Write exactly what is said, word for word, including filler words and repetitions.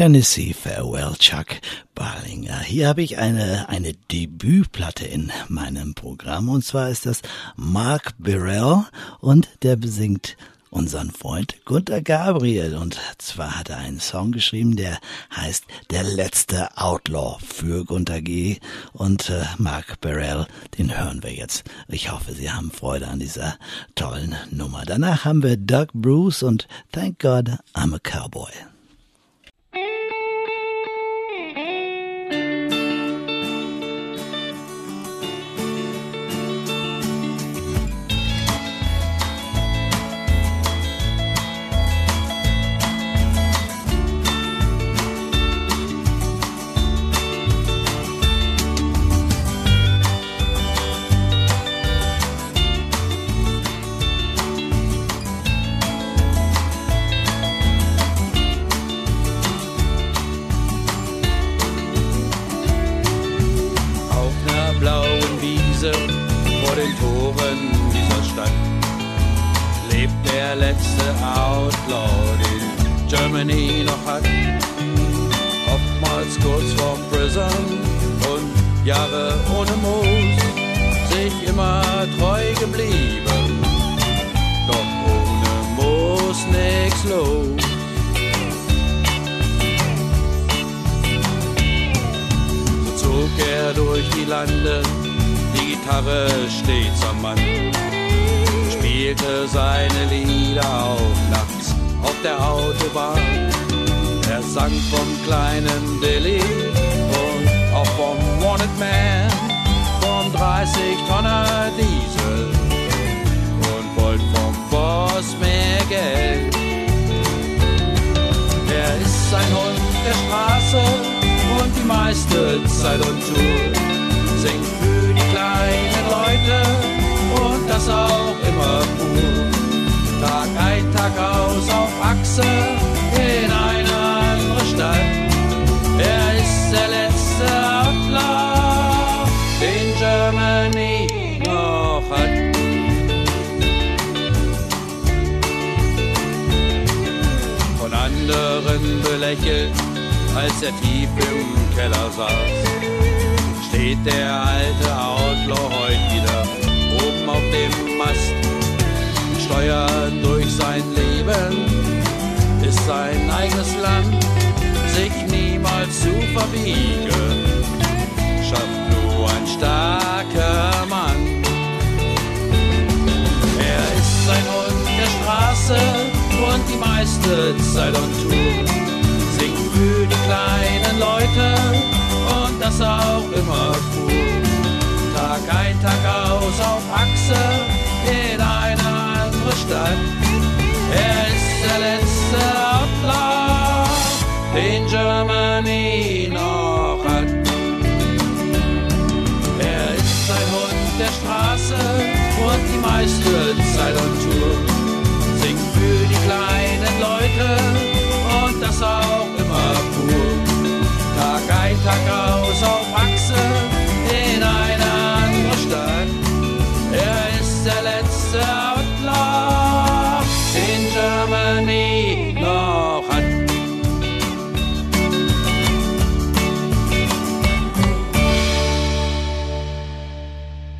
Tennessee Farewell, Chuck Berlinger. Hier habe ich eine, eine Debütplatte in meinem Programm, und zwar ist das Mark Burrell, und der besingt unseren Freund Gunter Gabriel, und zwar hat er einen Song geschrieben, der heißt Der letzte Outlaw für Gunter G. und äh, Mark Burrell, den hören wir jetzt. Ich hoffe, Sie haben Freude an dieser tollen Nummer. Danach haben wir Doug Bruce und Thank God I'm a Cowboy. Vor den Toren dieser Stadt lebt der letzte Outlaw, den Germany noch hat. Oftmals kurz vorm Prison und Jahre ohne Moos, sich immer treu geblieben, doch ohne Moos nix los. So zog er durch die Lande, die Gitarre stets am Mann, spielte seine Lieder auch nachts auf der Autobahn. Er sang vom kleinen Dilly und auch vom Wanted Man, vom dreißig Tonner Diesel und wollte vom Boss mehr Geld. Er ist ein Hund der Straße und die meiste Zeit on Tour, singt für die kleinen Leute und das auch immer pur. Tag ein, Tag aus auf Achse in eine andere Stadt. Er ist der letzte Outlaw, den Germany noch hat. Von anderen belächelt, als er tief im Keller saß, steht der alte Outlaw heut wieder oben auf dem Mast. Steuert durch sein Leben, ist sein eigenes Land, sich niemals zu verbiegen, schafft nur ein starker Mann. Er ist ein Hund der Straße und die meiste Zeit on Tour, singt für die kleinen Leute und das auch immer pur. Tag ein, Tag aus auf Achse in eine andere Stadt. Er ist der letzte Outlaw, den Germany noch hat. Er ist ein Hund der Straße und die meiste Zeit on Tour, singt für die kleinen Leute und das auch immer pur. Tag ein, Tag aus